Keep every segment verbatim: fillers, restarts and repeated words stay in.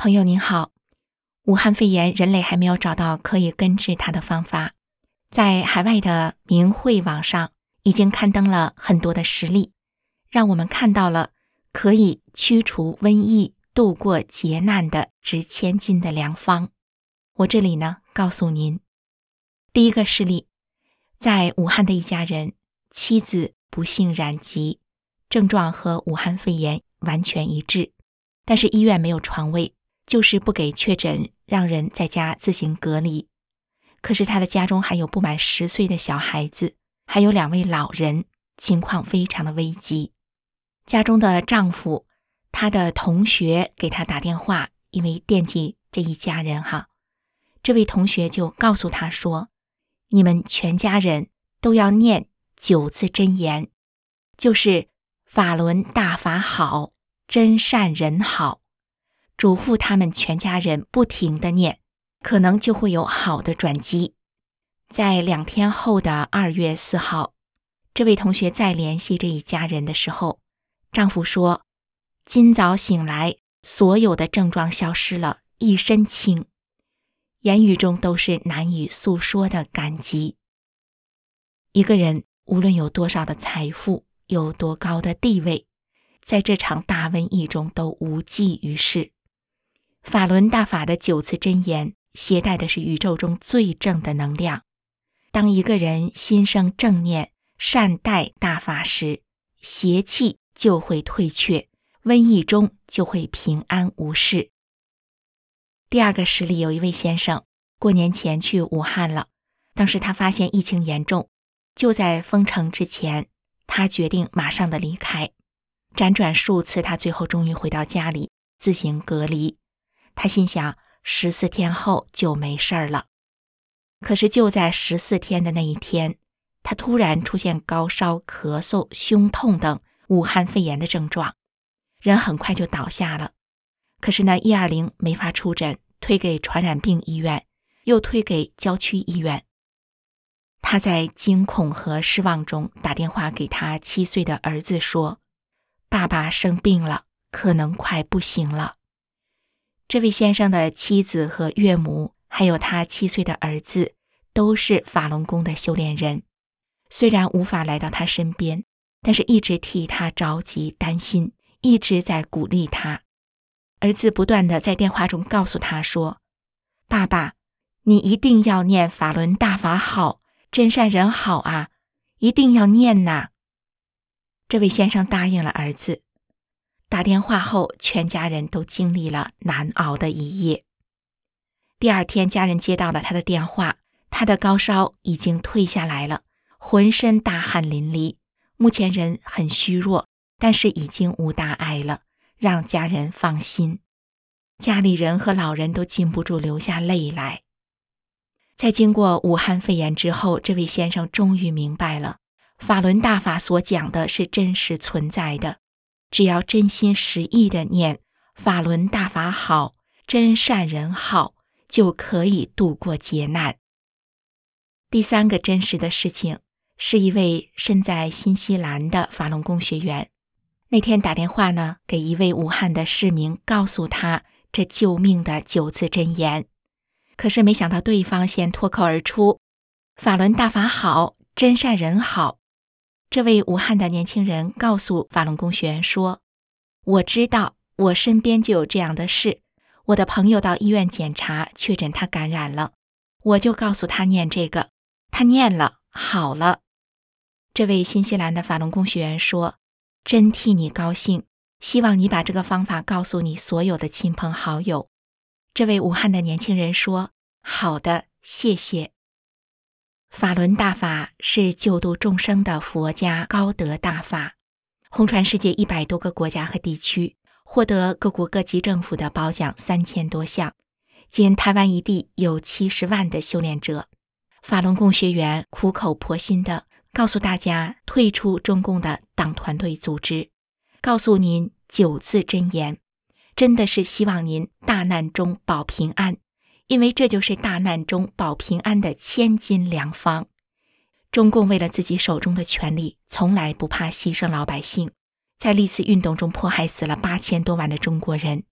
朋友您好，武汉肺炎人类还没有找到可以根治它的方法，在海外的明慧网上已经刊登了很多的实例，让我们看到了可以驱除瘟疫、度过劫难的值千金的良方。我这里呢，告诉您，第一个事例，在武汉的一家人，妻子不幸染疾，症状和武汉肺炎完全一致，但是医院没有床位，就是不给确诊，让人在家自行隔离。可是他的家中还有不满十岁的小孩子，还有两位老人，情况非常的危急。家中的丈夫，他的同学给他打电话，因为惦记这一家人哈，这位同学就告诉他说，你们全家人都要念九字真言，就是法轮大法好，真善人好，嘱咐他们全家人不停地念，可能就会有好的转机。在两天后的二月四号，这位同学再联系这一家人的时候，丈夫说，今早醒来，所有的症状消失了，一身轻，言语中都是难以诉说的感激。一个人无论有多少的财富，有多高的地位，在这场大瘟疫中都无济于事。法轮大法的九次真言携带的是宇宙中最正的能量，当一个人心生正念，善待大法时，邪气就会退却，瘟疫中就会平安无事。第二个实例，有一位先生过年前去武汉了，当时他发现疫情严重，就在封城之前，他决定马上的离开。辗转数次，他最后终于回到家里自行隔离。他心想十四天后就没事儿了。可是就在十四天的那一天，他突然出现高烧、咳嗽、胸痛等武汉肺炎的症状，人很快就倒下了。可是呢，一二零没法出诊，推给传染病医院，又推给郊区医院。他在惊恐和失望中打电话给他七岁的儿子说，爸爸生病了，可能快不行了。这位先生的妻子和岳母，还有他七岁的儿子，都是法轮功的修炼人。虽然无法来到他身边，但是一直替他着急担心，一直在鼓励他。儿子不断地在电话中告诉他说，爸爸，你一定要念法轮大法好，真善人好啊，一定要念呐。这位先生答应了儿子。打电话后，全家人都经历了难熬的一夜。第二天，家人接到了他的电话，他的高烧已经退下来了，浑身大汗淋漓，目前人很虚弱，但是已经无大碍了，让家人放心。家里人和老人都禁不住流下泪来。在经过武汉肺炎之后，这位先生终于明白了，法轮大法所讲的是真实存在的，只要真心实意地念法轮大法好，真善人好，就可以度过劫难。第三个真实的事情，是一位身在新西兰的法轮功学员，那天打电话呢，给一位武汉的市民，告诉他这救命的九字真言。可是没想到对方先脱口而出，法轮大法好，真善人好。这位武汉的年轻人告诉法轮功学员说，我知道我身边就有这样的事，我的朋友到医院检查，确诊他感染了，我就告诉他念这个，他念了，好了。这位新西兰的法轮功学员说，真替你高兴，希望你把这个方法告诉你所有的亲朋好友。这位武汉的年轻人说，好的，谢谢。法轮大法是救度众生的佛家高德大法，红传世界一百多个国家和地区，获得各国各级政府的褒奖三千多项，仅台湾一地有七十万的修炼者。法轮功学员苦口婆心地告诉大家退出中共的党团队组织，告诉您九字真言，真的是希望您大难中保平安，因为这就是大难中保平安的千金良方。中共为了自己手中的权力，从来不怕牺牲老百姓，在历次运动中迫害死了八千多万的中国人。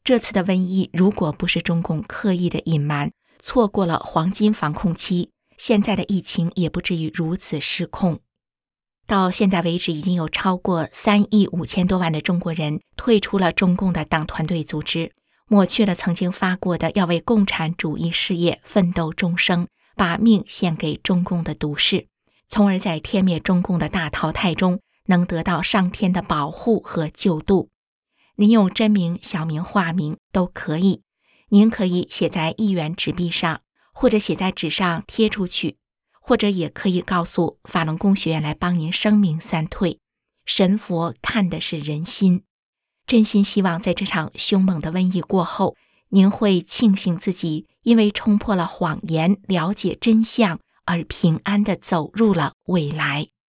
这次的瘟疫如果不是中共刻意的隐瞒，错过了黄金防控期，现在的疫情也不至于如此失控。到现在为止，已经有超过三亿五千多万的中国人退出了中共的党团队组织，抹去了曾经发过的要为共产主义事业奋斗终生，把命献给中共的毒誓，从而在天灭中共的大淘汰中能得到上天的保护和救度。您用真名、小名、化名都可以，您可以写在一元纸币上，或者写在纸上贴出去，或者也可以告诉法轮功学员来帮您声明三退。神佛看的是人心，真心希望在这场凶猛的瘟疫过后，您会庆幸自己因为冲破了谎言，了解真相，而平安地走入了未来。